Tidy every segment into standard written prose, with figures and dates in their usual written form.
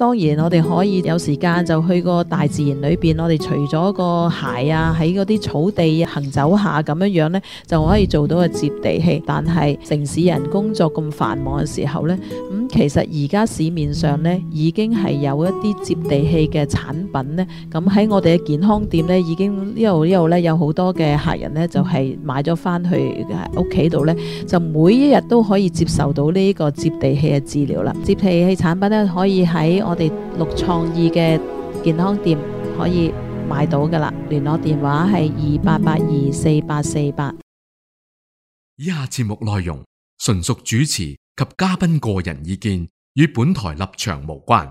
當然我哋可以有時間就去個大自然裏邊，我哋除咗個鞋啊，喺嗰啲草地行走下咁樣呢，就可以做到個接地氣。但係城市人工作咁繁忙嘅時候呢，其實而家市面上呢已經係有一啲接地氣嘅產品呢。咁喺我哋嘅健康店呢，已經呢度呢有好多嘅客人呢，就係買咗翻去屋企度呢，就每一日都可以接受到呢個接地氣嘅治療啦。接地氣產品呢，可以喺我哋綠創意嘅健康店可以買到噶啦，聯絡電話係28824848。 以下節目內容純屬主持及嘉賓個人意見，與本台立場無關。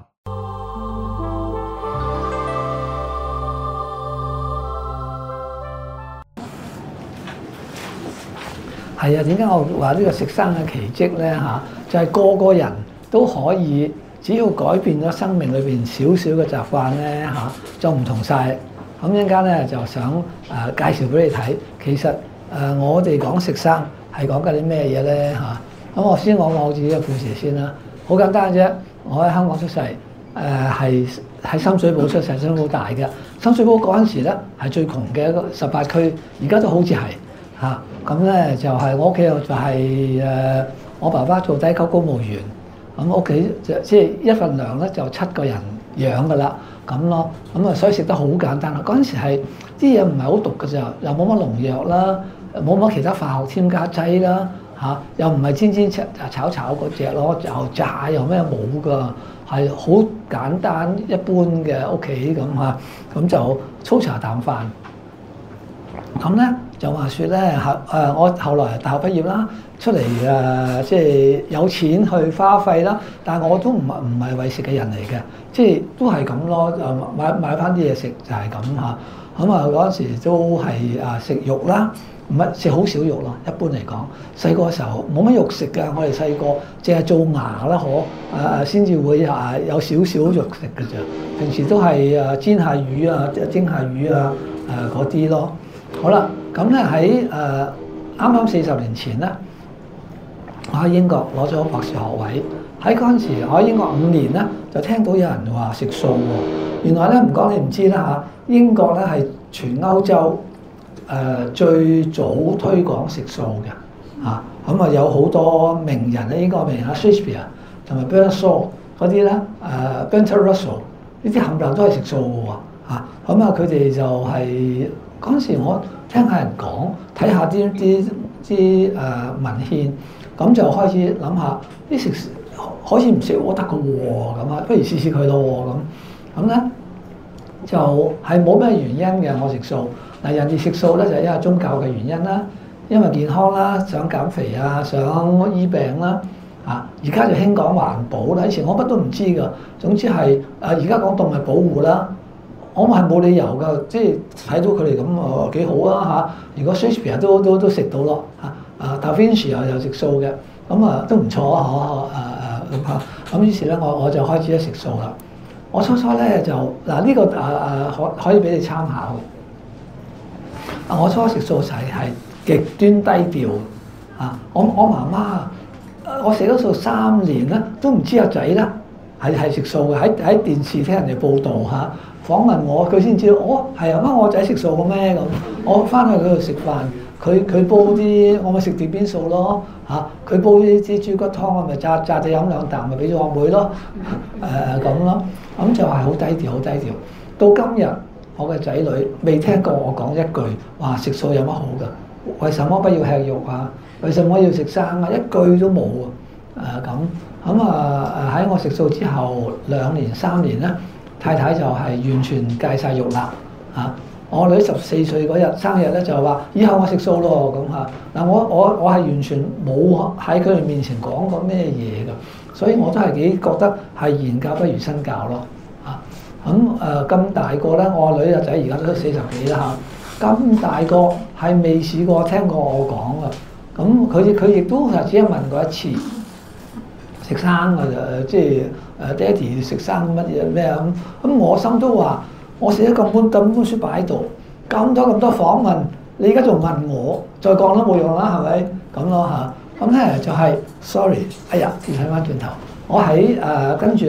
係啊，點解我話呢個食生嘅奇蹟呢？就係個個人都可以。只要改變咗生命裏邊少少嘅習慣咧就唔同晒。咁一陣間咧就想介紹俾你睇。其實我哋講食生係講緊啲咩嘢咧咁我先講我自己嘅故事先啦。好簡單啫，我喺香港出世，係喺深水埗出世，深水埗大嘅。深水埗嗰陣時咧係最窮嘅一個18區，而家都好似係咁咧就係我屋企就係我爸爸做低級公務員。咁屋企即係一份糧咧就7個人養噶啦，咁咯，咁所以食得好簡單啦。嗰陣時係啲嘢唔係好毒㗎咋，又冇乜農藥啦，冇乜其他化學添加劑啦，又唔係煎炒嗰隻咯，又炸又咩冇㗎，係好簡單一般嘅屋企咁咁就粗茶淡飯。咁咧就話説咧我後來大學畢業啦，出嚟即係有錢去花費啦，但係我都唔係為食嘅人嚟嘅，即係都係咁咯，買翻啲嘢食就係咁咁嗰陣時都係食肉啦，唔係食好少肉咯，一般嚟講。細個嘅時候冇乜肉食㗎，我哋細個淨係做牙啦，先至會有少少肉食㗎咋。平時都係煎下魚啊、蒸下魚啊嗰啲咯。好啦，咁咧喺啱啱40年前咧，我喺英國攞咗博士學位。喺嗰陣時，我喺英國5年咧，就聽到有人話食素喎。原來咧唔講你唔知啦英國咧係全歐洲最早推廣食素嘅咁有好多名人咧，英國名人Shakespeare 同埋 Bernard Shaw 嗰啲咧Bertrand Russell 呢啲冚唪唥都係食素嘅喎佢哋就係嗰陣時我聽下人講，睇下啲文獻，咁就開始諗下啲食可以唔食我得嘅喎，不如試試佢咯咁咧就係冇咩原因嘅。我食素人哋食素咧就係因為宗教嘅原因啦，因為健康啦，想減肥啊，想醫病啦而家就興講環保啦，以前我乜都唔知㗎。總之係而家講動物保護啦。我係冇理由㗎，即係睇到佢哋咁幾好啊如果 Shakespeare 都食到咯Da Vinci 又食素嘅，咁都唔錯咁於是咧我就開始食素啦。我初咧就呢個可以俾你參考嘅。我初食素係極端低調我媽媽我食咗素3年啦，都唔知阿仔啦係食素嘅。喺電視聽人哋報道訪問我，佢先知道係啊，我仔食素嘅咩咁？我翻去佢度食飯，佢煲啲我咪食碟邊素咯佢煲啲豬骨湯，我咪炸地飲2啖，咪俾咗我妹咯咁咯。咁就係好低調，好低調。到今日我嘅仔女未聽過我講一句話食素有乜好㗎？為什麼不要吃肉為什麼要食生一句都冇咁喺我食素之後2年3年咧。太太就係完全戒晒肉啦我女14歲嗰日生日咧就話以後我食素咯咁我係完全冇喺佢哋面前講過咩嘢㗎，所以我都係幾覺得係言教不如身教咯咁大個咧，我女仔而家都40幾啦咁大個係未試過聽過我講㗎，咁佢亦都係只係問過一次。食生即係爹哋食生乜嘢咩咁我心都話我寫咗咁本書擺喺度，咁多訪問，你而家仲問我，再講都冇用啦，係咪咁咯咁咧就係 sorry，哎呀，要睇翻轉頭，我喺跟住咧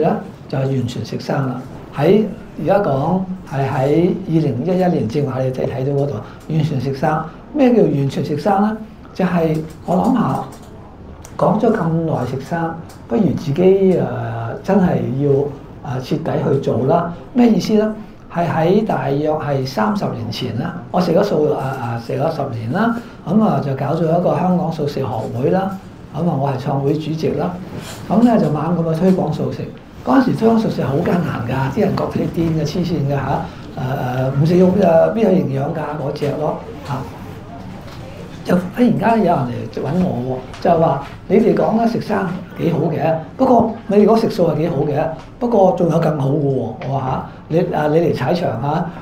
就係完全食生啦。喺而家講係喺2011年正話你哋睇到嗰度完全食生。咩叫完全食生咧？就係、我諗下講咗咁耐食生，不如自己真係要徹底去做啦。咩意思咧？係喺大約係30年前啦，我食咗素食咗10年啦，咁就搞咗一個香港素食學會啦，我係創會主席啦，咁咧就猛咁去推廣素食。嗰陣時推廣素食好艱難㗎，啲人覺得癲嘅黐線嘅嚇，唔食肉邊有營養㗎嗰隻咯嚇。就忽然間有人嚟揾我喎，就係話你哋講咧食生幾好嘅，不過你哋講食素係幾好嘅，不過仲有更好嘅喎。我話你嚟踩場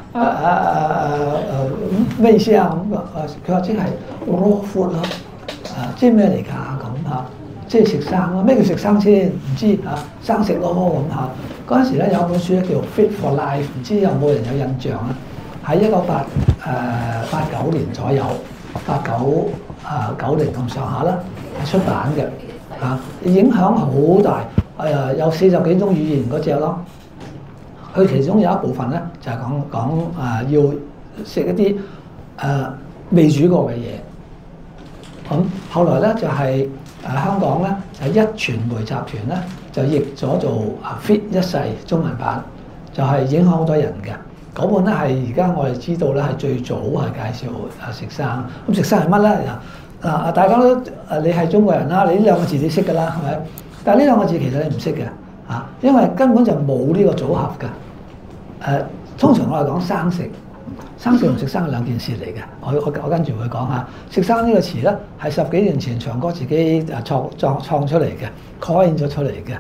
咩意思啊？佢話即係 raw food 咯，即係咩嚟㗎咁嚇？即係食生咯。咩叫食生先？唔知生食咯咁嚇。嗰陣時咧有本書咧叫 Fit for Life， 唔知有冇人有印象啊？喺1989年左右。8990咁上下啦，係出版嘅影響好大，有40幾種語言嗰隻咯。佢其中有一部分咧就係講要食一啲未煮過嘅嘢。咁後來咧就係香港咧就壹傳媒集團咧就譯咗做Fit 一世中文版，就係影響好多人嘅。嗰本咧係而家我哋知道咧係最早係介紹食生。咁食生係乜咧？大家都你係中國人啦，你呢兩個字你識㗎啦，係咪？但係呢兩個字其實你唔識嘅因為根本就冇呢個組合嘅。通常我係講生食，生食同食生係兩件事嚟嘅。我跟住會講下食生呢個詞咧係10幾年前長哥自己創出嚟嘅 coin 咗出嚟嘅。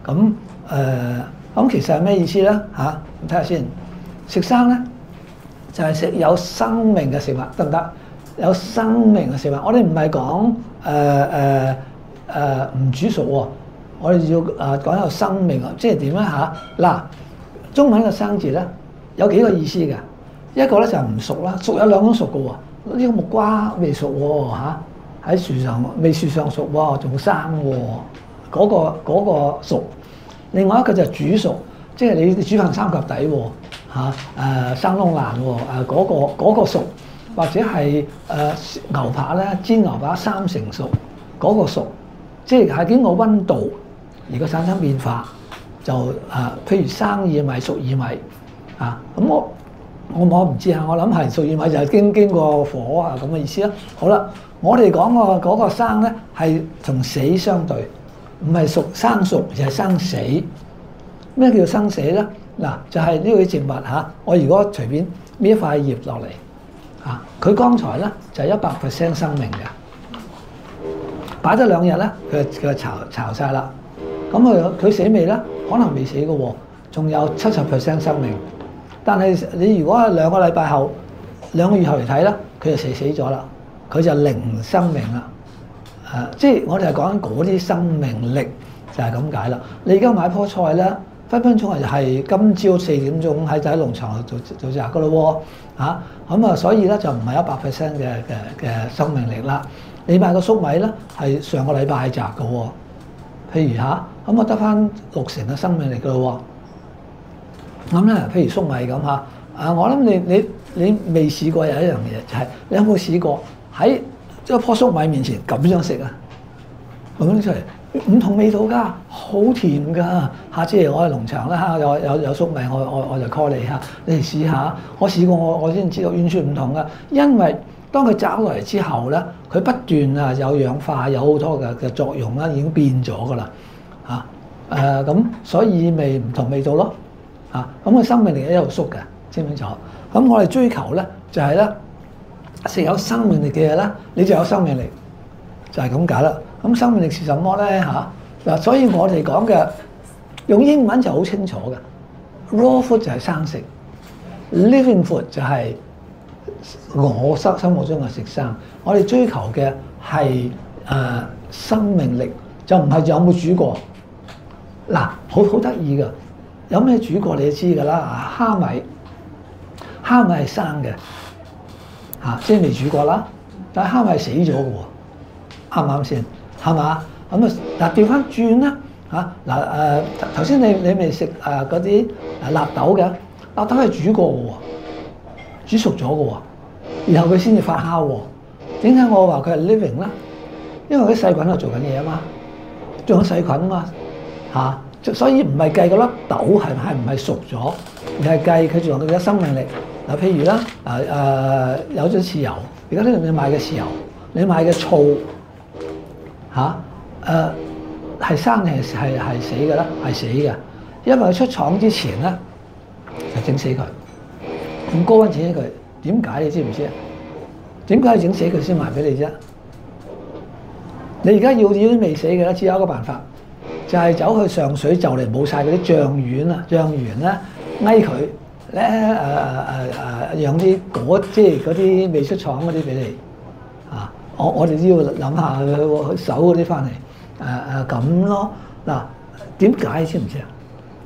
咁其實係咩意思咧？睇下先。食生咧就係食有生命嘅食物，得唔得？有生命嘅食物，我哋唔係講唔煮熟喎，我哋要講有生命啊，即係點咧嗱，中文嘅生字咧有幾個意思嘅，一個咧就係唔熟啦，熟有兩種熟嘅喎，呢個木瓜未熟喎喺樹上未樹上熟喎，仲生喎，嗰個熟。另外一個就係煮熟，即係你煮飯三及底喎。生窿爛喎，嗰個熟，或者係牛扒咧，煎牛扒3成熟，嗰個熟，即係經過溫度而個產生變化，就譬如生薏米、熟薏米咁我唔知我諗係熟薏米就係經過火咁嘅意思啦。好啦，我哋講嗰個生咧係同死相對，唔係生熟，而係生死。咩叫生死咧？就係呢個植物我如果隨便搣一塊葉落嚟佢剛才咧就係100% 生命嘅，擺咗2日咧佢就巢晒啦。咁佢死未咧？可能未死嘅喎，仲有70% 生命。但係你如果係2個禮拜後、2個月後嚟睇咧，佢就死咗啦，佢就零生命啦。即係我哋係講緊嗰啲生命力就係咁解啦。你而家買棵菜咧？分分鐘係今朝4點鐘喺農場度做摘噶咯喎所以咧就唔係100% 嘅生命力啦。你買個粟米咧係上個禮拜摘嘅喎，譬如咁我得翻60成嘅生命力噶咯喎。咁咧譬如粟米咁我諗你未試過有一樣嘢就係你有冇試過喺一樖粟米面前咁樣食咁樣出嚟？唔同味道㗎，好甜㗎。下次嚟我去農場啦有粟米，我就 call 你嚟試下。我試過我先知道完全唔同㗎，因為當佢摘落嚟之後咧，佢不斷有氧化，有好多嘅作用啦，已經變咗㗎啦咁所以咪唔同味道咯咁佢生命力一路縮嘅，知唔清楚？咁我哋追求咧就係咧食有生命力嘅嘢咧，你就有生命力，就係咁解啦。咁生命力是什麼咧所以我哋講嘅用英文就好清楚嘅 ，raw food 就係生食 ，living food 就係我心目中嘅食生。我哋追求嘅係生命力，就唔係有冇煮過。好得意㗎，有咩煮過你就知㗎啦。蝦米係生嘅即係未煮過啦，但係蝦米係死咗嘅喎，啱唔啱先？係嘛？咁調翻轉啦嚇嗱頭先你未食嗰啲納豆嘅，納豆係煮過嘅喎，煮熟咗嘅喎，然後佢先至發酵喎。點解我話佢係 living 咧？因為啲細菌喺度做緊嘢啊嘛，仲有細菌啊嘛嚇，所以唔係計嗰粒豆係唔係熟咗，而係計佢仲有佢嘅生命力。嗱，譬如啦有咗豉油，而家呢度你買嘅豉油，你買嘅醋係生定係死嘅啦，係死嘅，因為佢出廠之前咧就整死佢，咁高溫整死佢，點解你知唔知啊？點解要整死佢先賣俾你啫？你而家要啲未死嘅咧，只有一個辦法，就係走去上水就嚟冇晒嗰啲醬園啦，醬園咧翳佢咧養啲即係嗰啲未出廠嗰啲俾你啊！我哋都要諗下去搜嗰啲翻嚟咁咯。嗱，點解你知唔知啊？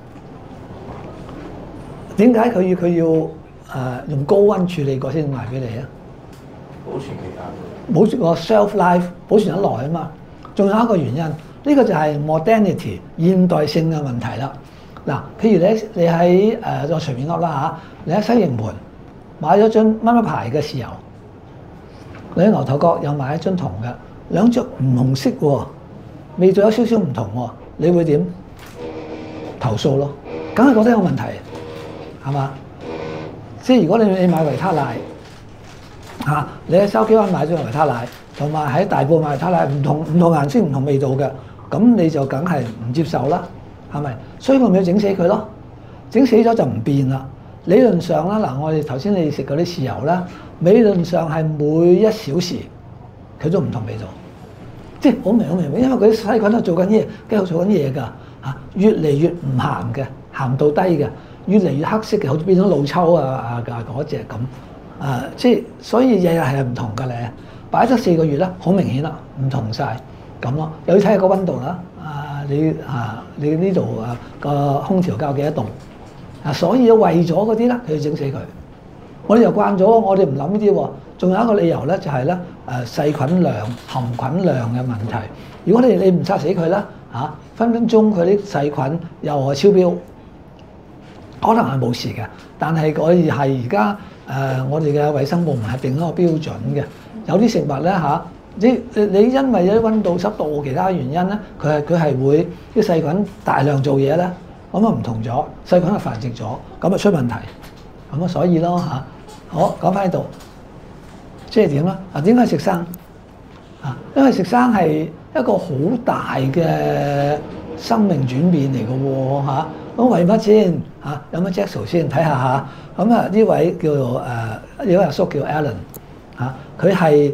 點解佢要用高溫處理過先賣俾你啊？ 保存期間冇個 shelf life 保存得耐啊嘛。仲有一個原因，呢個就係 modernity 現代性嘅問題啦。嗱，譬如你喺我隨便噏啦嚇，你喺西營盤買咗樽乜牌嘅豉油，你喺牛頭角又買一樽同嘅，兩隻唔同色喎，味道有少少唔同喎，你會點？投訴咯，梗係覺得有問題，係嘛？即係如果你買維他奶你喺筲箕灣買咗維他奶，同埋喺大埔買維他奶，唔同顏色唔同味道嘅，咁你就梗係唔接受啦，係咪？所以我咪要整死佢咯，整死咗就唔變啦。理論上啦，嗱，我哋頭先你食嗰啲豉油啦，理論上係每1小時佢都唔同味道，即係好明，因為嗰啲細菌喺度做緊嘢，繼續做緊嘢㗎嚇，越嚟越唔鹹嘅，鹹度低嘅，越嚟越黑色嘅，好似變咗老抽嗰隻咁。即係所以日日係唔同㗎咧，擺咗4個月啦，好明顯啦，唔同晒咁咯。又要睇下個溫度啦，你呢度個空調校幾多度？所以為咗嗰啲咧，佢要整死佢。我哋又慣咗，我哋唔諗呢啲喎。仲有一個理由咧，就係咧細菌量、含菌量嘅問題。如果你唔殺死佢啦分分鐘佢啲細菌又係超標，可能係冇事嘅。但係我哋係而家我哋嘅衛生部門係定一個標準嘅。有啲食物咧你因為有啲溫度、濕度其他原因咧，佢係會啲細菌大量做嘢咧，咁唔同咗，細菌係繁殖咗，咁出問題。咁所以咯好講翻喺度，即係點啦？點解食生？因為食生係一個好大嘅生命轉變嚟嘅喎咁為乜先有乜 Jackson 先睇下咁呢位叫做呢位阿叔叫 Alan 佢係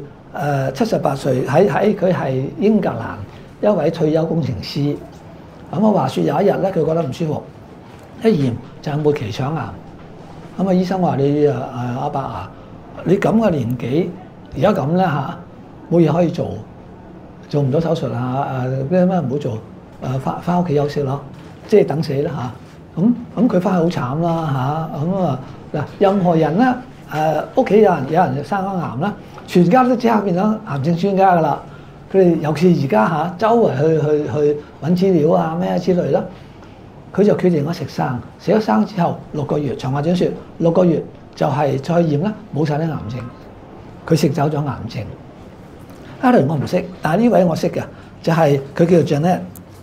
78歲，佢係英格蘭一位退休工程師。咁話説有一日咧，佢覺得唔舒服，一驗就係末期腸癌。咁醫生話你阿伯你咁嘅年紀而家咁咧冇嘢可以做唔到手術咩唔好做翻屋企休息咯，即係等死啦咁佢翻去好慘啦嗱，任何人咧屋企有人生咗癌啦，全家都即刻變咗癌症專家噶啦。佢哋尤其是而家周圍去揾資料咩之類啦，佢就決定咗食生。食咗生之後6個月，長話短説6個月就係再驗啦，冇晒啲癌症，佢食走咗癌症。Alan我唔識，但係呢位我識嘅，就係佢叫做 Janet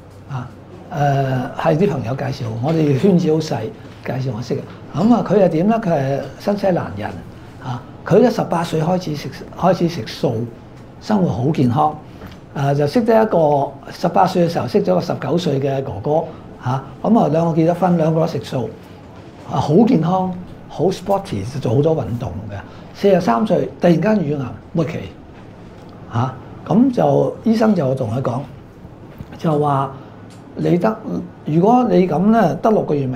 係啲朋友介紹，我哋圈子好細，介紹我識嘅。咁佢係點咧？佢係新西蘭人佢咧18歲開始食素，生活好健康。就識得一個18歲嘅時候識咗個19歲嘅哥哥兩個結咗婚，兩個都食素好健康，好 sporty， 做好多運動嘅。43歲突然間乳癌末期咁就醫生就同佢講，就話如果你咁咧得6個月命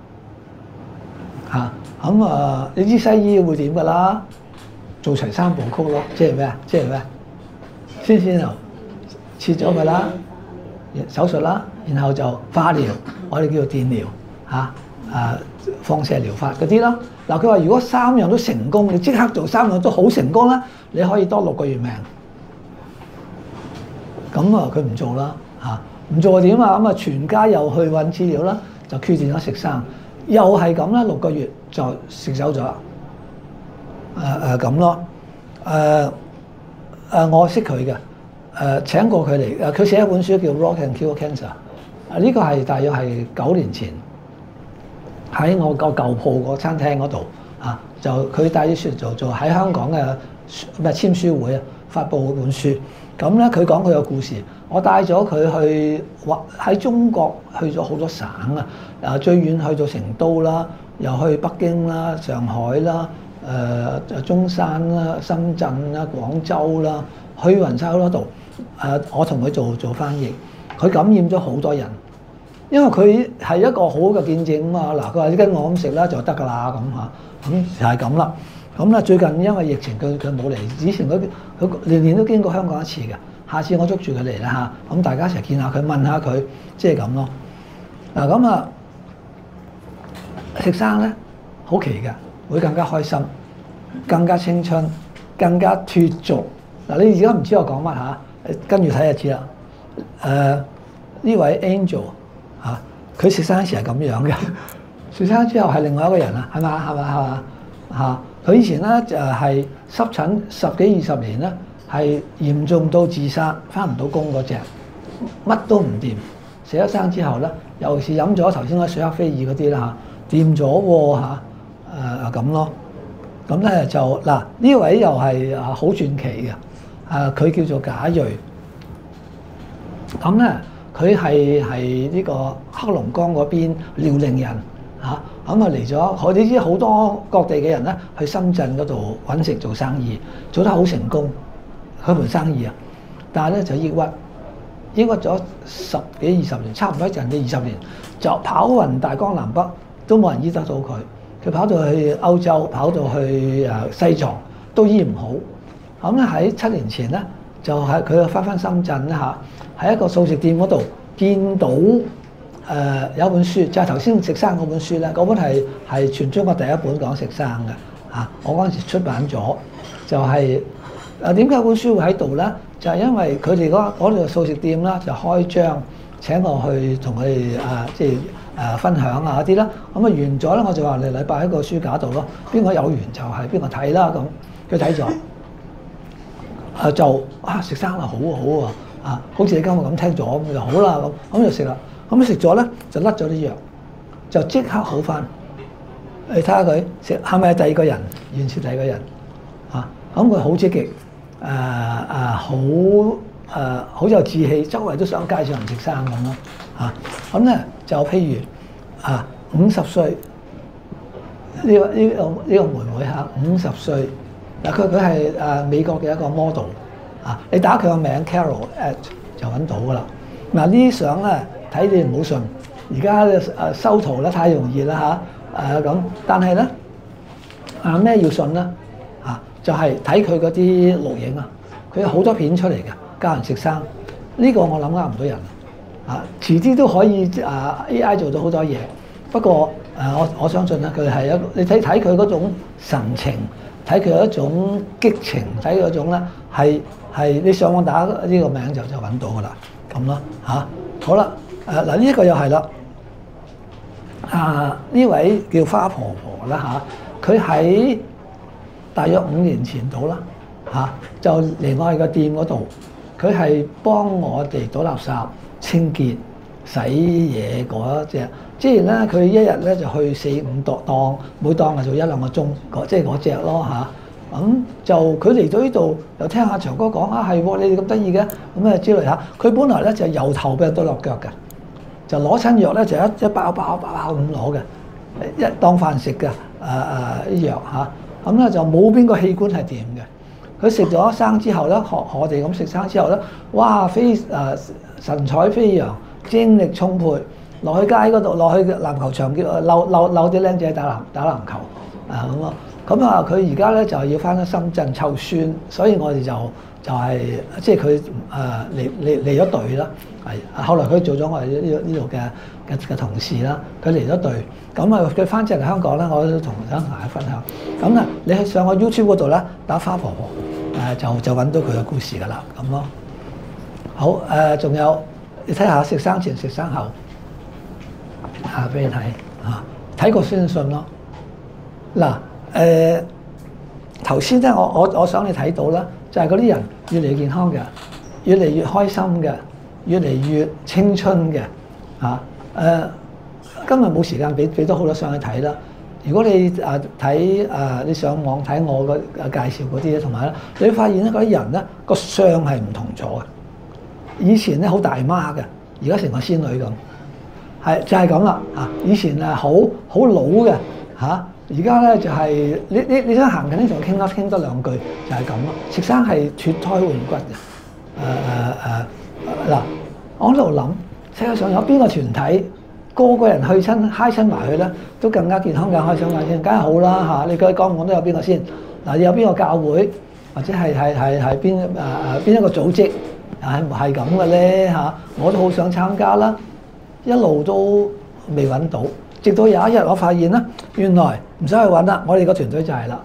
你知西醫會點㗎啦？做齊3部曲咯，即係咩？先又切咗佢啦，手術啦，然後就化療，我哋叫做電療放射療法嗰啲啦。嗱，佢話如果3樣都成功，你即刻做3樣都好成功啦，你可以多6個月命。咁佢唔做啦唔做點啊？咁啊，全家又去揾資料啦，就決定咗食生，又係咁啦，6個月就食走咗。咁咯。我識佢嘅，請過佢嚟。佢寫一本書叫《Raw Can Cure Cancer》。呢個係大約係9年前喺我個舊鋪個餐廳嗰度啊，就佢帶啲書做喺香港嘅簽書會啊，發布本書。咁咧佢講佢嘅故事，我帶咗佢去喺中國去咗好多省啊，最遠去到成都啦，又去北京啦、上海啦、中山啦、深圳啦、廣州啦，去勻晒好多度。我同佢做翻譯，佢感染咗好多人，因為佢係一個好嘅見證啊嘛。嗱，佢話你跟我咁食啦就得㗎啦咁就係咁啦。咁咧最近因為疫情佢冇嚟，以前佢年年都經過香港一次嘅。下次我捉住佢嚟啦嚇，咁大家一齊見下佢，問下佢，即係咁咯。嗱咁啊，食生咧好奇嘅，會更加開心，更加青春，更加脫俗。嗱，你而家唔知我講乜嚇，跟住睇就知啦。呢位 Angel 嚇，佢食生時係咁樣嘅，食生之後係另外一個人啊，係嘛嚇？佢以前咧就係濕疹10幾20年咧，係嚴重到自殺，返唔到工嗰隻，乜都唔掂。食咗生之後咧，尤其是飲咗頭先嗰水克菲爾嗰啲啦嚇，掂咗喎嚇，咁咯。咁咧就嗱呢位又係好傳奇嘅，佢叫做賈瑞。咁咧佢係呢個黑龍江嗰邊遼寧人嚇。咁啊嚟咗，我哋知好多各地嘅人咧去深圳嗰度揾食做生意，做得好成功，佢盤生意啊！但係咧就抑鬱咗10幾20年，差唔多人哋20年，就跑勻大江南北都冇人醫得到佢。佢跑到去歐洲，跑到去西藏都醫唔好。咁咧喺7年前咧，就係佢翻深圳咧嚇，喺一個素食店嗰度見到。有一本書就係頭先食生嗰本書咧，嗰本係全中國第一本講食生嘅嚇。我嗰陣時出版咗，就係點解本書會喺度咧？就係因為佢哋嗰度素食店啦，就開張請我去同佢哋分享啊嗰啲啦。咁啊完咗咧，我就話你禮拜喺個書架度咯，邊個有緣就係邊個睇啦咁。佢睇咗，就食生啦，好喎好似你今日咁聽咗咁就好啦咁就食啦。咁食咗咧就甩咗啲藥，就即刻好翻。你睇下佢食係咪第二個人，完全第二個人嚇。咁佢好積極，好有志氣，周圍都想介紹人食生咁咯嚇。咁咧就譬如50歲呢個妹妹嚇50歲嗱，佢係美國嘅一個 model 啊。你打佢個名 Carol at 就揾到噶啦。嗱呢啲相咧。睇你唔好信，而家修圖咧太容易啦嚇，咁。但係咧咩要信咧就係睇佢嗰啲錄影啊，佢有好多片出嚟嘅，教人食生。呢個我諗呃唔到人遲啲都可以AI 做到好多嘢。不過我相信咧，佢係你睇佢嗰種神情，睇佢嗰種激情，睇佢嗰種咧係你上網打呢個名就揾到噶啦，咁咯嚇。好啦。嗱呢一個又係啦，呢位叫花婆婆啦嚇，佢喺大約5年前到啦就嚟我哋個店嗰度，佢係幫我哋倒垃圾、清潔、洗嘢嗰隻。即係咧，佢一日咧就去4、5檔，每檔係做1、2個鐘，即係嗰隻咯嚇。咁就佢嚟到呢度又聽下長哥講係喎，你哋咁得意嘅咁之類嚇。佢本來咧就由頭病到落腳嘅。就攞親藥咧，就一包咁攞嘅，一當飯食嘅啲藥嚇。咁咧就冇邊個器官係掂嘅。佢食咗生之後咧，學我哋咁食生之後咧，哇神采飛揚，精力充沛，落去街嗰度，落去籃球場叫溜啲僆仔打籃球咁咯。咁佢而家咧就要翻去深圳湊孫，所以我哋就係即係佢離咗隊啦。係後來佢做咗我哋呢度嘅同事啦。佢離咗隊，咁佢翻嚟香港咧，我都同大家分享。咁啊，你去上個 YouTube 嗰度咧，打花婆婆就揾到佢嘅故事㗎啦，咁咯。好仲有你睇下食生前食生後俾你睇睇過先信咯。嗱頭先咧，我想你睇到啦，就係嗰啲人越嚟越健康嘅，越嚟越開心嘅，越嚟越青春嘅今日冇時間俾多好多相去睇啦。如果你睇你上網睇我嘅介紹嗰啲咧，同埋咧，你會發現咧嗰啲人咧個相係唔同咗嘅。以前咧好大媽嘅，而家成個仙女咁，就係咁啦以前好老嘅而家咧就係你想行近呢，仲傾多兩句就係咁咯。食生係脫胎換骨嘅。嗱，我喺度諗，世界上有邊個團體個個人去親嗨親埋去咧，都更加健康、更開心嘅先，梗係好啦你講講都有邊個先？嗱，有邊個教會或者係邊一個組織係咁嘅咧我都好想參加啦，一路都未揾到。直到有一日我發現啦，原來唔使去揾啦，我哋個團隊就係啦。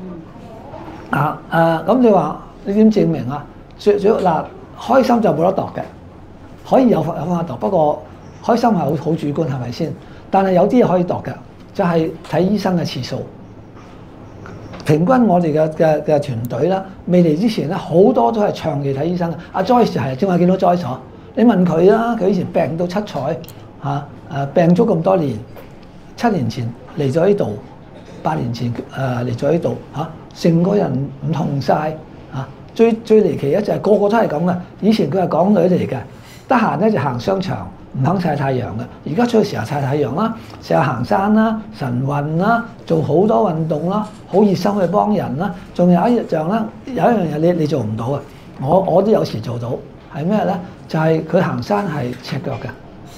咁你話你點證明啊？主要嗱，開心就冇得度嘅，可以有方法度，不過開心係好主觀，係咪先？但係有啲嘢可以度嘅，就係睇醫生嘅次數。平均我哋嘅團隊啦，未嚟之前咧，好多都係長期睇醫生嘅。阿 Joyce 就係正話見到 Joyce，你問佢啦，佢以前病到七彩病咗咁多年。7年前嚟咗呢度，8年前嚟咗呢度成個人唔同晒最離奇咧就係個個都係咁嘅。以前佢係港女嚟嘅，得閒咧就行商場，唔肯曬太陽嘅。而家出去成日曬太陽啦，成日行山啦、晨運啦，做好多運動啦，好熱心去幫人啦。仲有一樣啦，有一樣嘢你做唔到啊！我都有時做到，係咩咧？就係佢行山係赤腳嘅。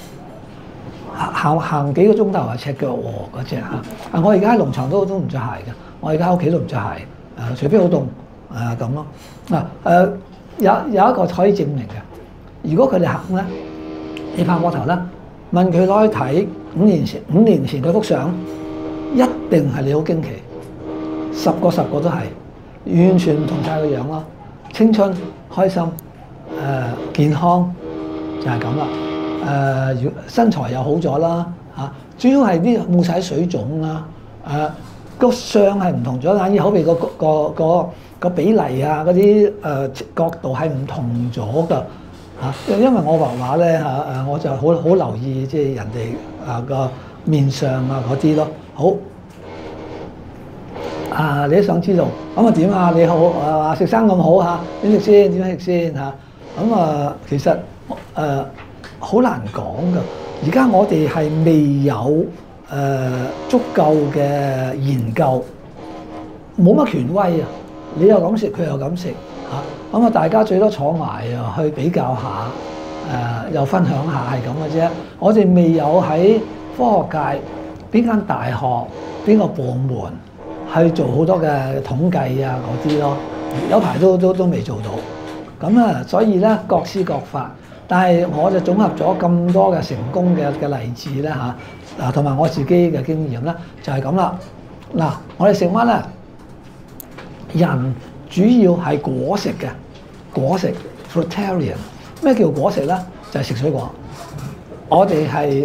行幾個鐘頭係赤腳嗰隻我而家喺農場都唔着鞋嘅，我而家喺屋企都唔着鞋除非好凍咁咯。有一個可以證明嘅，如果佢哋行咧，你拍膊頭啦，問佢攞去睇5年前嗰幅相，一定係你好驚奇，10個都係完全唔同晒個樣咯，青春開心健康就係咁啦。身材又好咗啦主要係啲冇晒水腫啦個相係唔同咗，眼耳口鼻個比例嗰啲角度係唔同咗㗎因為我畫畫咧我就好留意即係人哋個面上嗰啲咯。好你都想知道咁點你好食生咁好點食先？點樣食先咁其實好難講㗎，而家我哋係未有足夠嘅研究，冇乜權威你又咁食，佢又咁食咁大家最多坐埋去比較下，又分享下係咁嘅啫。我哋未有喺科學界邊間大學邊個部門去做好多嘅統計嗰啲咯，有排都未做到。咁所以咧各施各法。但係我就綜合咗咁多嘅成功嘅例子咧同埋我自己嘅經驗咧，就係咁啦。我哋食乜咧？人主要係果食嘅，果食 fruitarian。咩叫果食咧？就係食水果。我哋係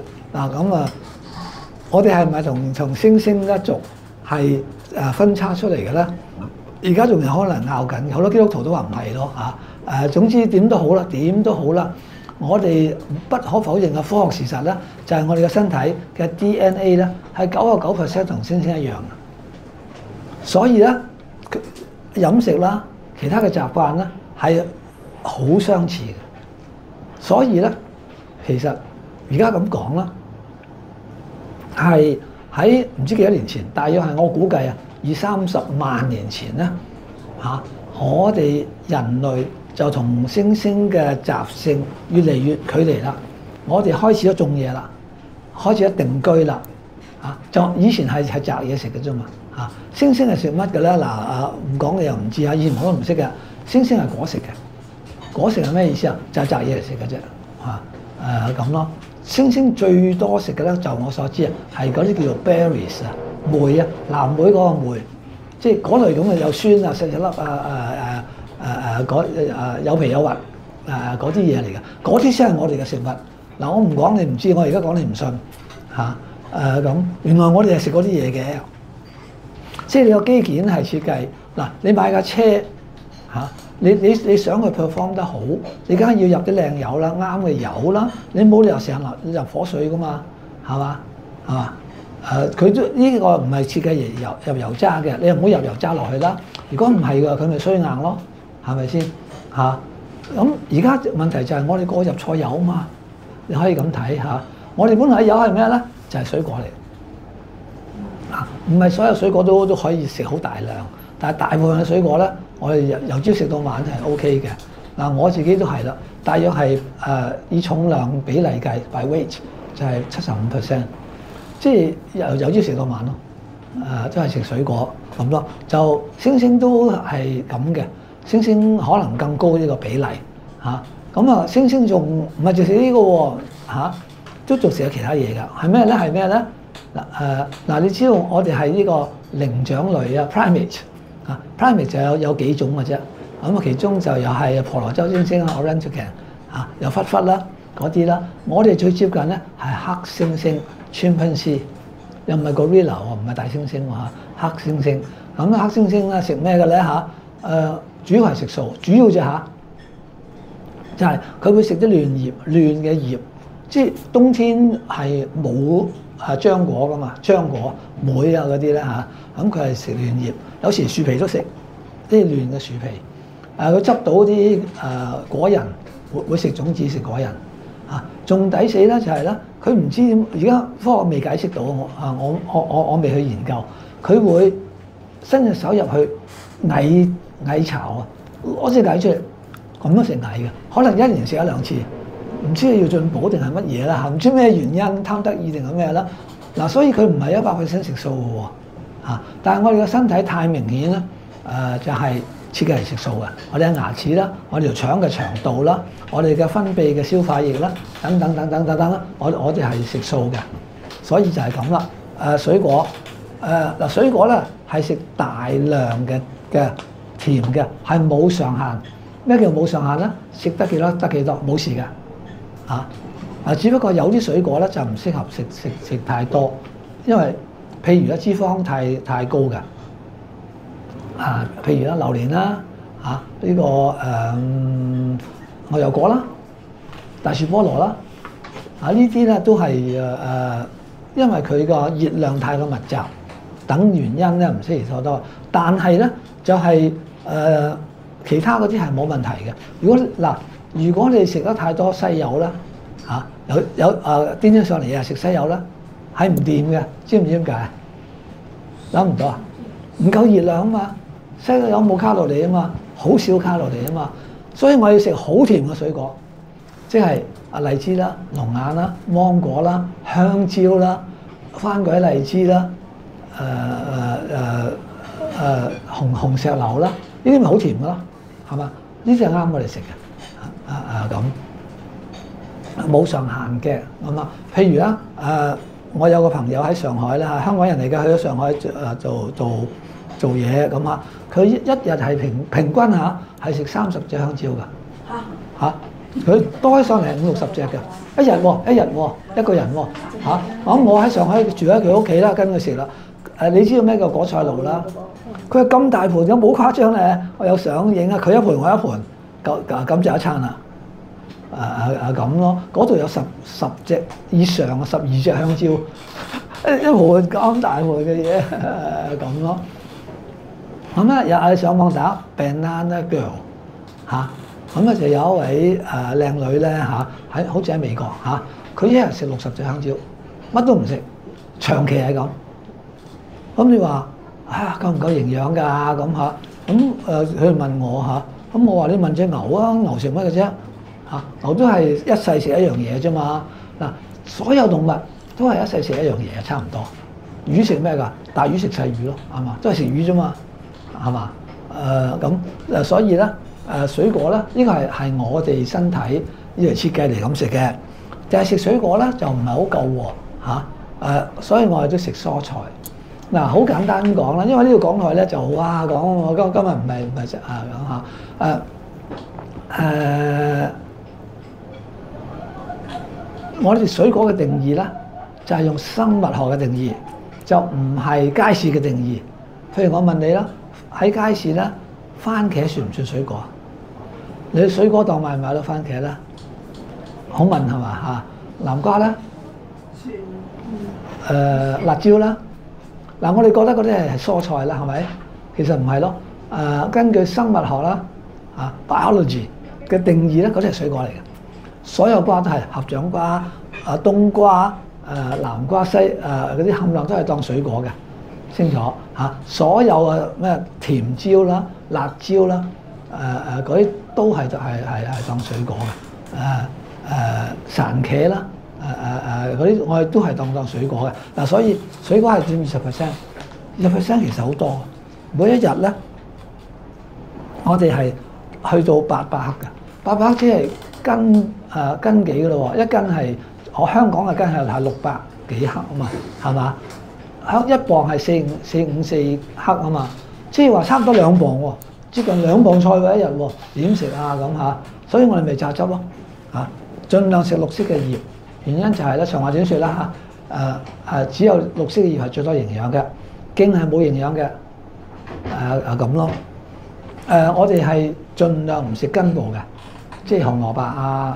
咪同猩猩一族係分叉出嚟嘅咧？而家仲有可能拗緊，好多基督徒都話唔係咯總之點都好啦，我哋不可否認嘅科學事實咧，就係我哋嘅身體嘅 DNA 咧係99% 同猩猩一樣嘅，所以咧飲食啦、其他嘅習慣咧係好相似嘅，所以咧其實而家咁講啦，係喺唔知幾多年前，大約係我估計20-30萬年前咧我哋人類就同猩猩嘅習性越嚟越距離啦，我哋開始咗種嘢啦，開始咗定居啦就以前係摘嘢食嘅啫嘛猩猩係食乜嘅咧？唔講你又唔知以前我都唔識嘅。猩猩係果食嘅，果食係咩意思就係摘嘢嚟食嘅啫咁咯。猩猩最多食嘅咧，就我所知係嗰啲叫做 berries 莓藍莓嗰個莓，即係嗰類咁嘅有酸食一粒有皮有核嗰啲嘢嚟嘅，嗰啲先係我哋嘅食物。嗱，我唔講你唔知，我而家講你唔信嚇。咁原來我哋係食嗰啲嘢嘅，即係你個機件係設計嗱，你買架車嚇，你想佢 perform 得好，你梗係要入啲靚油啦，啱嘅油啦，你冇理由成日入火水噶嘛，係嘛？係嘛？佢都呢個唔係設計入油渣嘅，你又唔好入油渣落去啦。如果唔係㗎，佢咪衰硬咯，係咪先嚇？咁而家問題就係我哋過入錯油啊嘛，你可以咁睇嚇。我哋本來嘅油係咩咧？就係水果嚟，唔係所有水果都可以食好大量，但係大部分嘅水果咧，我哋由朝食到晚係 OK 嘅。嗱，我自己都係啦，大約係以重量比例計 by weight 就係75%，即係由朝食到晚咯。都係食水果咁咯。就星星都係咁嘅，星星可能更高呢個比例嚇。咁星星仲唔係淨食呢個喎嚇？都仲食有其他嘢㗎，係咩咧？係咩咧？嗱你知道我哋係呢個靈長類啊 ，primate 啊 ，primate 就有幾種嘅啫。咁其中就又係婆羅洲猩猩啊 ，orangutan 啊，又狒狒啦嗰啲啦。我哋最接近咧係黑猩猩 chimpanzee， 又唔係 gorilla 喎，唔係大猩猩喎嚇，黑猩猩。咁黑猩猩咧食咩嘅咧嚇？主要係食素，主要啫嚇，就係佢會食啲嫩嘅葉。即係冬天係冇漿果噶嘛，漿果、梅啊嗰啲咧嚇，咁佢係食嫩葉，有時樹皮都食啲嫩嘅樹皮。佢執到啲果仁，會食種子食果仁嚇。仲抵死咧就係咧，佢唔知點，而家科學未解釋到我未去研究，佢會伸隻手入去蟻巢啊，攞隻蟻出嚟，咁都食蟻嘅，可能一年食一兩次。唔知要進補定係乜嘢啦嚇，唔知咩原因貪得意定係咩啦嗱，所以佢唔係100%食素嘅喎嚇，但係我哋嘅身體太明顯啦，就係設計嚟食素嘅，我哋嘅牙齒啦，我哋條腸嘅長度啦，我哋嘅分泌嘅消化液啦，等等啦，我哋係食素嘅，所以就係咁啦。水果嗱水果咧係食大量嘅甜嘅，係冇上限。咩叫冇上限咧？食得幾多得幾多，冇事㗎。只不過有啲水果咧就唔適合食太多，因為譬如咧脂肪太高㗎，譬如咧榴蓮啦，呢個牛油果啦，大樹菠蘿啦，呢啲咧都係因為佢個熱量太過密集，等原因咧唔適宜太多，但係咧就係其他嗰啲係冇問題嘅。如果你食得太多西柚啦，有癲咗上嚟啊食西柚啦，係唔掂嘅，知唔知點解？諗唔到啊？唔夠熱量啊嘛，西柚冇卡路里啊嘛，好少卡路里啊嘛，所以我要食好甜嘅水果，即係荔枝啦、龍眼啦、芒果啦、香蕉啦、番鬼荔枝啦、紅石榴啦，呢啲咪好甜嘅咯，係嘛？呢啲係啱我哋食嘅。咁冇上限嘅咁啊，譬如啦，我有個朋友喺上海啦，香港人嚟嘅，去咗上海做嘢咁啊，佢一日係平均係食30隻香蕉㗎，佢多起上嚟50-60隻嘅，一日一個人喎咁我喺上海住喺佢屋企啦，跟佢食啦。你知道咩叫果菜爐啦？佢係咁大盤，有冇誇張咧？我有相影啊，佢一盤我一盤，咁就一餐啦。咁咯，嗰度有十隻以上12隻香蕉，一盤咁大盤嘅嘢咁咯。咁咧又係上網打 Banana Girl 咁啊就有一位靚女咧好似喺美國佢一日食60隻香蕉，乜都唔食，長期係咁。咁你話夠唔夠營養㗎？咁佢問我咁我話你問隻牛啊，牛食乜嘅啫？牛都係一世食一樣嘢啫嘛。嗱，所有動物都係一世食一樣嘢，差唔多。魚食咩㗎？大魚食細魚咯，係嘛？都係食魚啫嘛，係嘛？所以咧水果咧，呢個係我哋身體呢個設計嚟咁食嘅。但係食水果咧就唔係好夠喎所以我哋都食蔬菜。嗱，好簡單咁講啦，因為呢度講落去咧就講我今日唔係食我哋水果嘅定義咧，就係用生物學嘅定義，就唔係街市嘅定義。譬如我問你啦，喺街市咧，番茄算唔算水果？你水果檔買唔買到番茄咧？好問係嘛嚇？南瓜咧，辣椒啦。嗱，我哋覺得嗰啲係蔬菜啦，係咪？其實唔係咯。根據生物學啦，biology 嘅定義咧，嗰啲係水果嚟嘅。所有瓜都係合掌瓜、冬瓜、南瓜、嗰啲冚唪唥都係當水果嘅，清楚嚇。所有咩甜椒啦、辣椒啦、嗰啲都係當水果嘅。蕃茄啦、嗰啲我哋都係當水果嘅。嗱，所以水果係佔20%，20% 其實好多。每一日咧，我哋係去到800克嘅，800克即係斤幾嘅咯喎，一斤係我香港嘅斤係600幾克啊嘛，係嘛？一磅係454克啊嘛，即係話差唔多2磅喎，接近2磅菜喎一日喎，點食啊咁嚇？所以我哋咪榨汁咯嚇，盡量食綠色嘅葉，原因就係咧長話短説啦嚇，只有綠色嘅葉係最多營養嘅，莖係冇營養嘅，咁咯。我哋係盡量唔食根部嘅。即係紅蘿蔔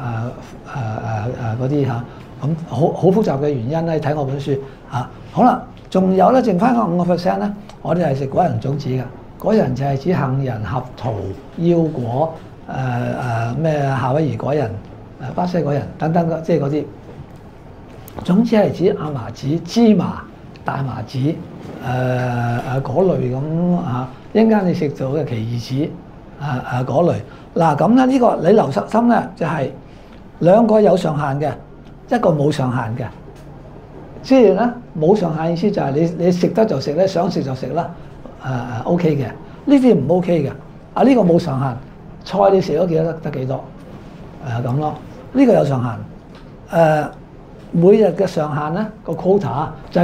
嗰啲嚇，咁好複雜嘅原因咧，睇我本書嚇。好啦，仲有咧，剩翻個5% 咧，我哋係食果仁種子嘅。果仁就係指杏仁、合桃、腰果、咩夏威夷果仁、巴西果仁等等即係嗰啲。種子係指亞麻籽、芝麻、大麻籽嗰類咁嚇。一陣間你食到嘅奇異籽嗰類。嗱咁咧，呢個你留心咧，就係2個有上限嘅，一個冇上限嘅。即係咧冇上限意思就係你食得就食咧，想食就食啦。OK 嘅，呢啲唔 OK 嘅。呢個冇上限，菜你食咗幾多得幾多？咁咯。呢個有上限。每日嘅上限咧個 quota 就係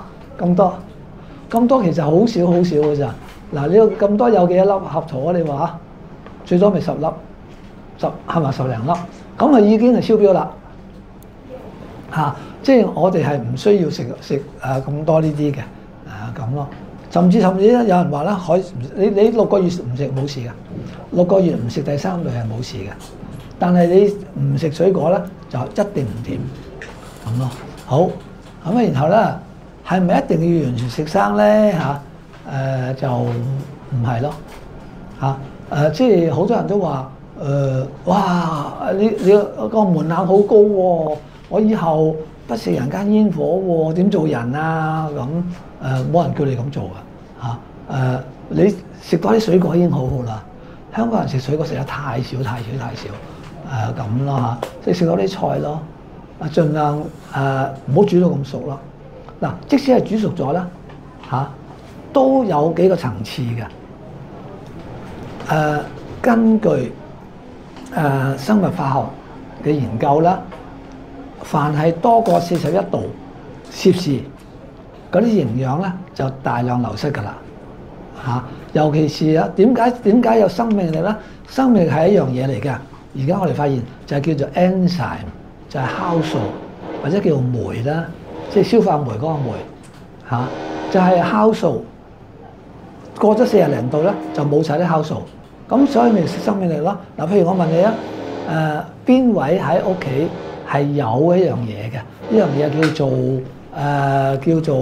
咁多，其實好少嘅咋。嗱，你咁多有幾多粒合桃啊？你話最多咪10粒，10係咪10零粒？咁啊已經係超標啦嚇！即係我哋係唔需要食咁多呢啲嘅咁咯。甚至咧，有人話咧，可以你6個月唔食冇事嘅，6個月唔食第3類係冇事嘅。但係你唔食水果咧，就一定唔掂咁咯。好咁啊，然後咧係咪一定要完全食生咧嚇？就唔係咯嚇。即係好多人都話哇！你個門檻好高喎，我以後不食人間煙火喎，點做人啊？咁冇人叫你咁做㗎嚇。你食多啲水果已經好好啦。香港人食水果食得太少咁咯嚇，即係食多啲菜咯。盡量唔好煮到咁熟咯。嗱，即使係煮熟咗啦都有幾個層次嘅。根據生物化學嘅研究啦，凡係多過41度攝氏嗰啲營養咧就大量流失㗎啦嚇。尤其是點解有生命力咧？生命力係一樣嘢嚟㗎。而家我哋發現就係叫做 enzyme， 就係酵素或者叫做酶啦，即係消化酶嗰個酶就係酵素。過咗40零度咧就冇晒啲酵素。咁所以咪生命力咯。嗱，譬如我問你邊位喺屋企係有一樣嘢嘅？呢樣嘢叫做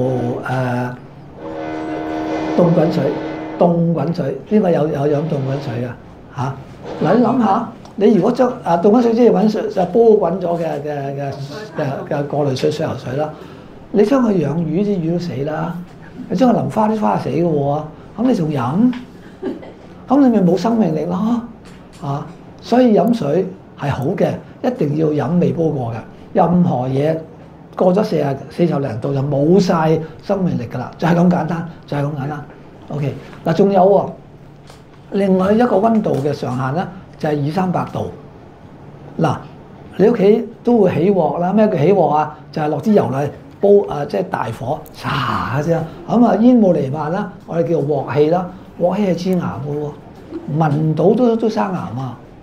凍滾水。凍滾水邊個有飲凍滾水㗎？嗱，你諗下，你如果將凍滾水即係滾水就煲滾咗嘅過濾水、水喉水啦，你將佢養魚啲魚都死啦，你將佢淋花啲花死嘅喎，咁你仲飲？咁你咪冇生命力咯所以飲水係好嘅，一定要飲未煲過嘅。任何嘢過咗40零度就冇晒生命力㗎啦，就係咁簡單，OK， 嗱，仲有喎，另外一個溫度嘅上限咧就係200-300度。嗱，你屋企都會起鑊啦，咩叫起鑊啊？就係落啲油嚟煲即係大火搽嘅啫。咁煙霧彌漫啦，我哋叫做鑊氣啦。鑊氣係致癌嘅喎，聞到都生癌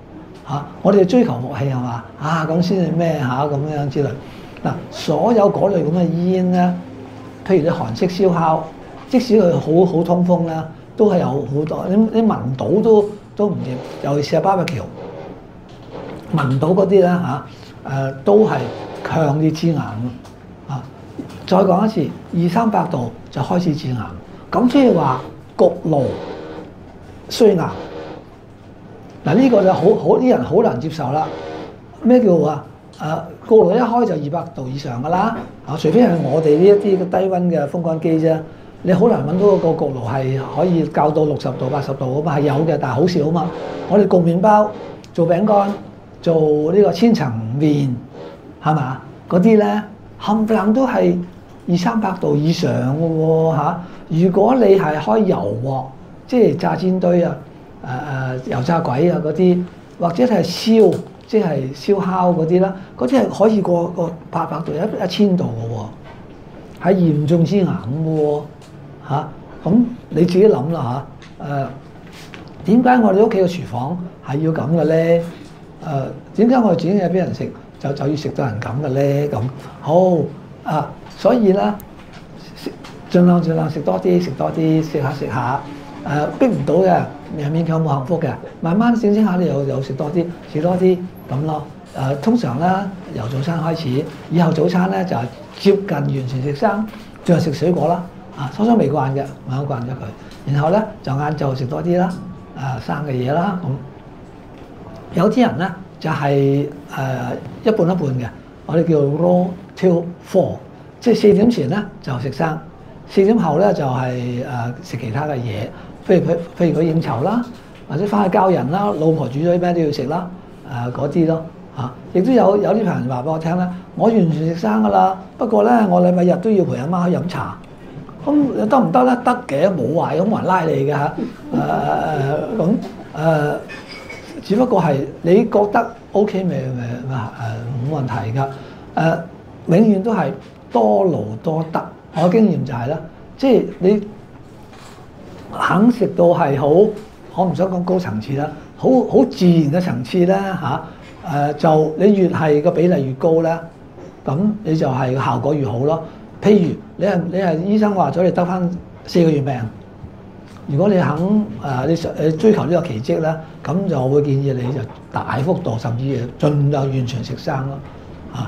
我哋追求福氣係嘛咁先至咩咁樣之類。嗱，所有嗰類咁嘅煙咧，譬如你韓式燒烤，即使佢好通風啦，都係有好多你聞到都唔掂，尤其是BBQ聞到嗰啲咧都係強烈致癌啊！再講一次，200-300度就開始致癌，咁即係話焗爐衰癌。嗱，呢個就好啲人好難接受啦。咩叫焗爐一開就200度以上㗎啦，除非係我哋呢一啲低溫嘅風乾機啫。你好難揾到個焗爐係可以校到60度、80度啊嘛，係有嘅，但係好少啊嘛。我哋焗麵包、做餅乾、做呢個千層麵，係嘛？嗰啲咧冚唪唥都係200-300度以上嘅喎。如果你係開油鑊，即係炸煎堆油炸鬼嗰啲，或者係燒，即係燒烤嗰啲啦，嗰啲係可以過800度、1000度嘅喎，係嚴重致癌嘅喎。咁你自己諗啦點解我哋屋企嘅廚房係要咁嘅咧？點解我哋煮嘢俾人食就要食到人咁嘅咧？咁好所以咧，盡量食多啲，食下逼唔到嘅，勉強冇幸福嘅，慢慢整下你又食多啲咁咯。通常咧由早餐開始，以後早餐咧就係接近完全食生，仲係食水果啦。初初未慣嘅，慢慢慣咗佢。然後咧就晏晝食多啲啦，生嘅嘢啦咁。有啲人咧就係一半一半嘅，我哋叫 raw till 4，即係4點前咧就食生，4點後咧就係食其他嘅嘢，譬如佢應酬啦，或者翻去交人啦，老婆煮咗啲咩都要食啦，嗰啲咯亦都有啲朋友話俾我聽咧，我完全食生噶啦，不過咧我禮拜日都要陪阿媽去飲茶。咁得唔得咧？得嘅，冇壞，咁冇人拉你嘅只不過係你覺得 OK 咪冇問題㗎。永遠都係多勞多得。我嘅經驗就係啦，即係你肯食到係好，我唔想講高層次啦，好自然嘅層次咧就你越係個比例越高咧，咁你就係效果越好咯。譬如你係醫生話咗你得返4個月命，如果你肯你追求呢個奇蹟咧，咁就會建議你就大幅度甚至盡量完全食生咯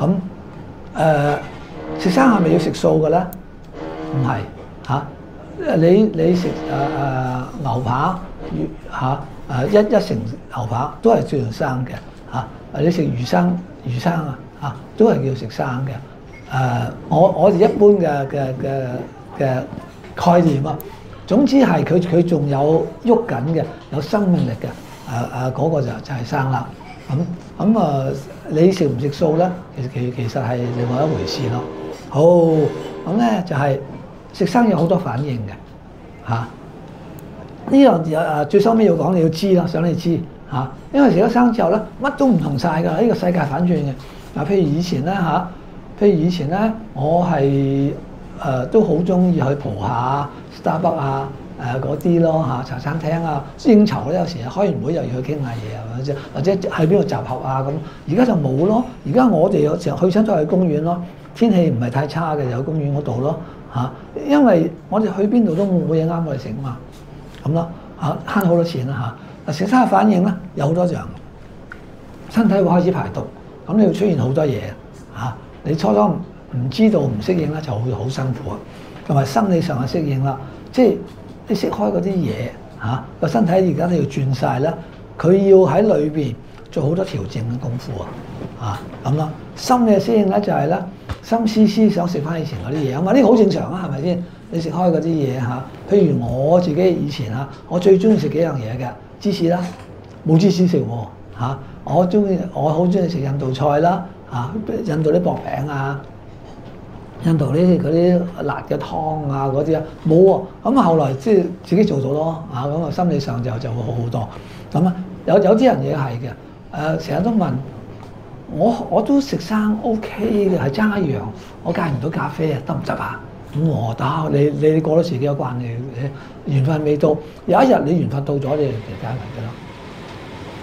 食生係咪要食素嘅咧？唔係你食牛扒一成牛扒都係叫做生嘅你食魚生都係叫食生嘅。我哋一般嘅概念總之係佢仲有喐緊嘅，有生命力嘅，嗰個就係生啦。你食唔食素咧？其實係另外一回事咯。好，咁咧就係食生有好多反應嘅呢樣最收尾要講你要知啦，想你知因為食咗生之後咧，乜都唔同晒㗎，呢個世界反轉嘅。譬如以前咧我係都好中意去蒲下 Starbucks 嗰啲咯茶餐廳應酬咧，有時開完會又要去傾下嘢或者喺邊度集合咁。而家就冇咯，而家我哋有時候去親都係去公園咯，天氣唔係太差嘅，就喺公園嗰度咯因為我哋去邊度都冇嘢啱我哋食嘛，咁咯慳好多錢啦食生嘅反應咧有好多樣，身體會開始排毒，咁你會出現好多嘢你初初唔知道唔適應咧，就會好辛苦同埋生理上嘅適應啦。即係你食開嗰啲嘢個身體而家都要轉晒啦，佢要喺裏邊做好多調整嘅功夫咁咯。心理嘅適應咧就係咧，心思想食翻以前嗰啲嘢啊嘛，呢個好正常係咪先？你食開嗰啲嘢譬如我自己以前我最中意食幾樣嘢嘅，芝士啦，冇芝士食喎我好中意食印度菜啦印度啲薄餅印度嗰啲辣嘅湯嗰啲冇喎。咁後來即係自己做到咯咁心理上就會好好多。咁有啲人嘢係嘅成日都問我都食生 OK 嘅，係爭一樣我戒唔到咖啡得唔得咁我得你過咗自己嘅關，你緣分未到，有一日你緣分到咗，你就戒埋嘅咯。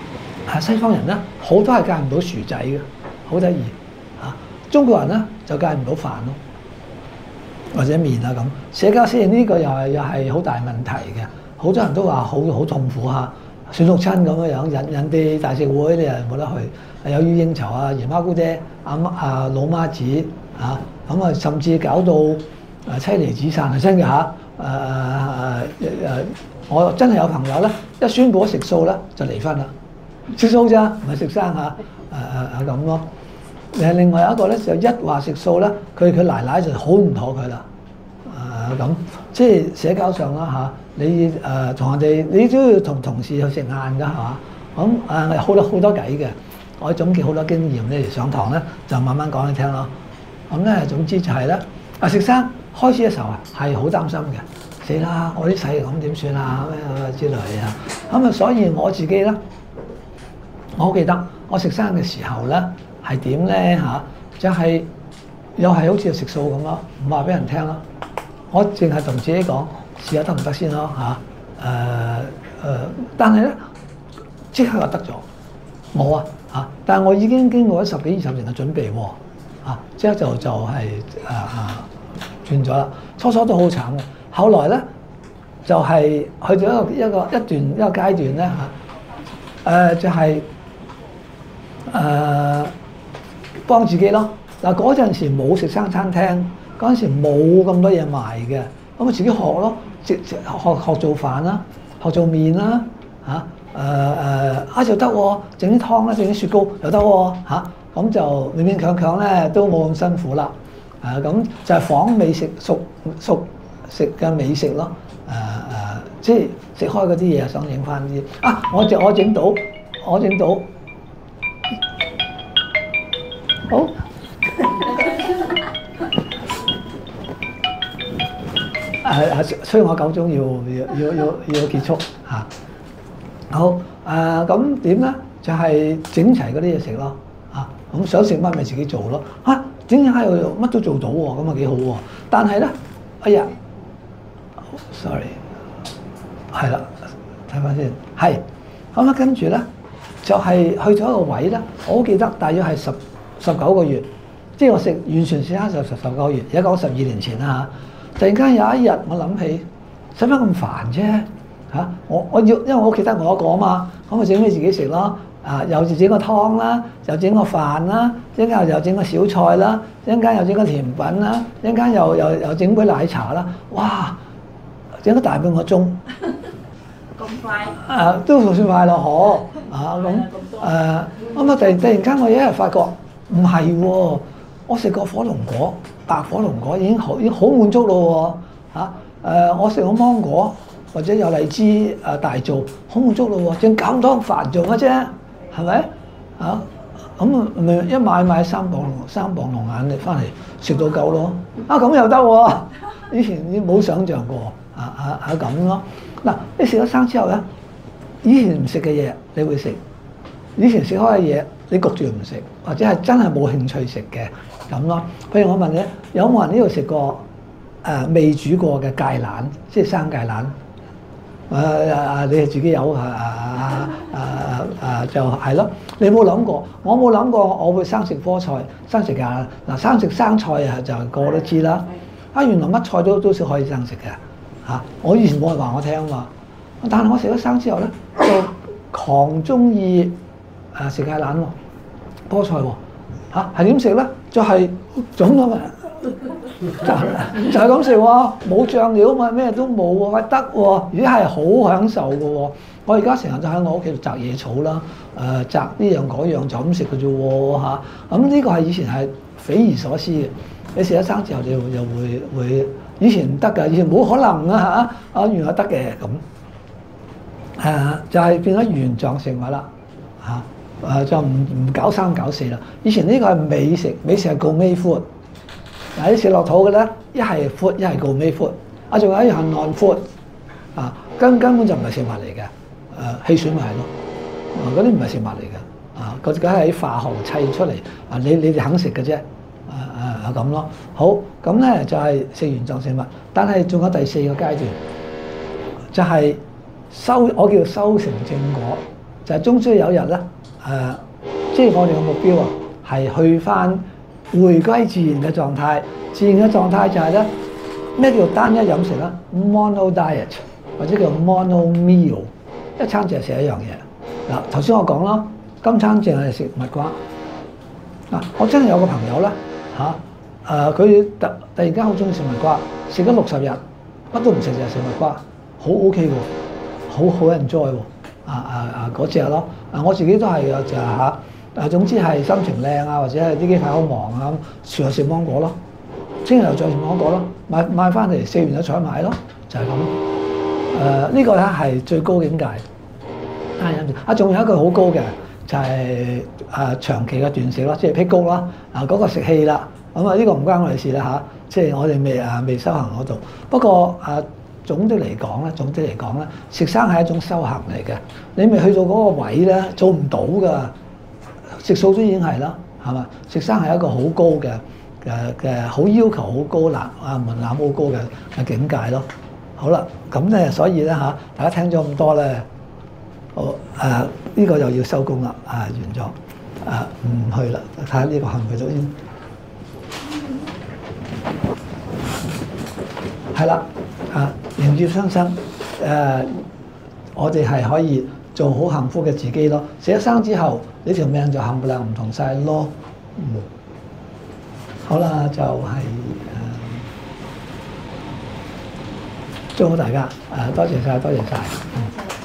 西方人咧好多係戒唔到薯仔嘅，好得意嚇。中國人咧就戒唔到飯咯，或者麵啊咁。社交適應呢個又係好大問題嘅，好多人都話好痛苦嚇，算六親咁樣引人哋大食會你又冇得去，又要應酬啊姨媽姑姐、老媽子嚇，咁啊甚至搞到妻離子散係真嘅嚇。我真係有朋友咧，一宣布食素咧就離婚啦，食素咋，唔係食生嚇，咁咯。另外有一個咧就一話食素咧，佢奶就好唔妥佢啦，咁即係社交上啦嚇，你同人哋你都要同同事去食晏㗎係嘛，咁好多偈嘅，我總結好多經驗，你哋上堂咧就慢慢講你聽咯。咁咧總之就係咧，食生開始嘅時候係好擔心嘅。死啦！我啲細咁點算啊？咩之類啊？咁啊，所以我自己咧，我好記得我食生嘅時候咧係點咧嚇？就係又係好似食素咁咯，唔話俾人聽咯。我淨係同自己講試下得唔得先咯嚇。但係咧即刻就得咗，冇啊嚇！但係我已經經過咗10幾20年嘅準備喎嚇，即刻就係轉咗啦。初初都好慘嘅。後來咧就係去到一個階段咧嚇，就係幫自己咯。嗱嗰陣時冇食生餐廳，嗰陣時冇咁多嘢賣嘅，咁我自己學咯，學做飯啦，學做麵啦嚇，就得喎，整啲湯啦，整啲雪糕又得喎嚇，咁就勉勉強強咧都冇咁辛苦啦。咁就係仿美食熟食嘅美食咯，即係食開嗰啲嘢想影翻啲我整到，好，所以我夠鐘要結束嚇。好咁點咧？就係整齊嗰啲嘢食咯咁想食乜咪自己做咯整下又乜都做到喎，咁啊幾好喎。但係咧，哎呀〜sorry， 係啦，睇翻先，係咁跟住咧就係去咗一個位咧，我好記得大約係19個月，即係我食完全食生就19個月，而家講12年前啦突然間有一日我諗起，使乜咁煩啫我要，因為我屋企得我一個啊嘛，咁咪整俾自己食咯。又整個湯啦，又整個飯啦，一陣間又整個小菜啦，一陣間又整個甜品啦，一陣間又整杯奶茶啦，哇！整咗大半個鐘， 咁快？ 都算快咯，咁突然間我一日發覺唔係喎，我食個火龍果，白火龍果已經好滿足咯我食個芒果或者有荔枝大做，好滿足咯喎，整咁多飯做乜啫？係咪咁咪一買3磅龍眼嚟翻嚟食到夠咯？咁又得喎，以前冇想像過。咁咯，嗱你食咗生之後咧，以前唔食嘅嘢你會食，以前食開嘅嘢你焗住唔食，或者係真係冇興趣食嘅咁咯。譬如我問你，有冇人呢度食過未煮過嘅芥蘭，即係生芥蘭？你係自己有就係咯。你冇諗過？我冇諗過我會生食菠菜、生食芥蘭。嗱生食生菜就個個都知啦。原來乜菜都可以生食嘅。我以前冇人話我聽嘛，但係我食咗生之後咧，就狂中意食芥蘭喎，菠菜喎，係點食咧？就係咁樣啊，就係咁食喎，冇醬料嘛，咩都冇喎，得喎，而且係好享受嘅喎。我而家成日就喺我屋企度摘野草啦，摘呢樣嗰樣就咁食嘅啫喎咁呢個係以前係匪夷所思嘅。你食咗生之後，你又會。以前唔得㗎，以前冇可能原來得嘅咁，就係變咗原狀食物啦就唔搞3搞4啦。以前呢個係美食，美食係gourmet food，你食落肚嘅咧，一係 food，一係gourmet food，仲有一樣係 non food，根本就唔係食物嚟嘅，汽水咪係咯，嗰啲唔係食物嚟嘅，嗰啲梗係喺化學砌出嚟，你哋肯食嘅啫。咁咯，好咁咧就係食原狀食物，但係仲有第4個階段，就係我叫修成正果， 就係終須有一日咧，即係我哋嘅目標啊，係去翻回歸自然嘅狀態。自然嘅狀態就係咧，咩叫單一飲食咧 ？mono diet 或者叫 mono meal， 一餐淨係食一樣嘢。嗱，頭先我講啦，今餐淨係食蜜瓜。嗱，我真係有個朋友啦佢突然間好中意食蜜瓜，食咗60日，乜都唔食就係食蜜瓜，好 OK 喎，好 enjoy 喎，嗰隻咯。我自己都係嘅，就係總之係心情靚啊，或者係呢幾排好忙啊，咁又食芒果咯，聽日又再食芒果咯，買翻嚟食完就再買咯，就係咁。呢個咧係最高境界。仲有一個好高嘅就係長期嘅斷食咯，即係辟谷啦。嗰個食氣啦，咁呢個唔關我哋事啦即係我哋未修行嗰度。不過總的嚟講咧，食生係一種修行嚟嘅。你未去到嗰個位咧，做唔到㗎。食素都已經係啦，係嘛？食生係一個好高嘅好要求好高門檻好高嘅境界咯。好啦，咁咧所以咧大家聽咗咁多咧，呢個又要收工啦，完咗，唔去啦，睇下呢個去唔去到先。係啦，迎接雙生，我哋係可以做好幸福嘅自己咯。死咗生之後，你條命就冚唪唥唔同晒咯。好啦，就係祝好大家，多謝晒。